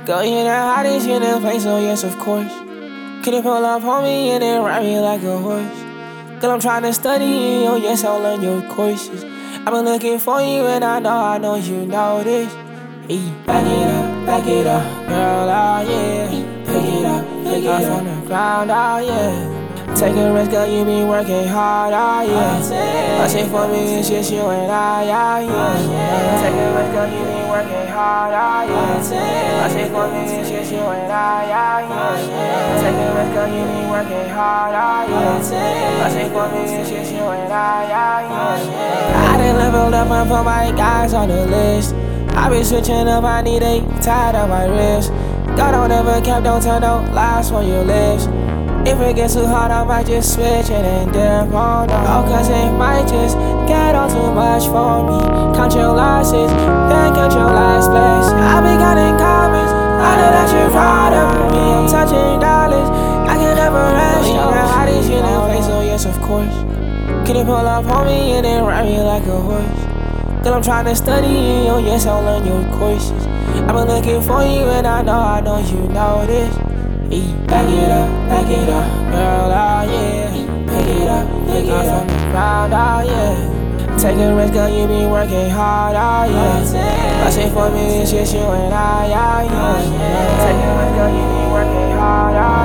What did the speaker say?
Girl, you're the hottest in the place, so yes, of course. Can you pull up on me and then ride me like a horse? Girl, I'm trying to study you, oh yes, I'll learn your courses. I've been looking for you and I know you know this. Hey, back it up, girl, oh yeah. Pick it up from the ground, oh yeah. Take a risk, girl, you be working hard, oh yeah. I say for me, it's just you and I, oh yeah. Take a risk, girl, you be working hard, oh yeah. I say for me, it's just you and I, oh yeah. Take a risk, girl, you be working hard, oh yeah. I say for me, it's just you and I, oh yeah. I done leveled up and put my guys on the list. I been switching up, I need a tied up my wrist. God don't ever cap, don't tell no lies on your lips. If it gets too hard, I might just switch it and dip on no. Oh, cause it might just get on too much for me. Count your losses, then get your last place. I be counting comments, I know that you're proud of me. I'm touching dollars, I can never rest. You know how this shit in place, so yes, of course. Can you pull up on me and then ride me like a horse? Girl, I'm trying to study you, oh yes, I'll learn your courses. I've been looking for you and I know you know this. Hey, back it up, girl, oh yeah. Pick it up from the ground, oh yeah. Take a risk, girl, you be working hard, oh yeah. I say for me, it's just you and I, oh yeah. Take a risk, girl, you be working hard, oh yeah.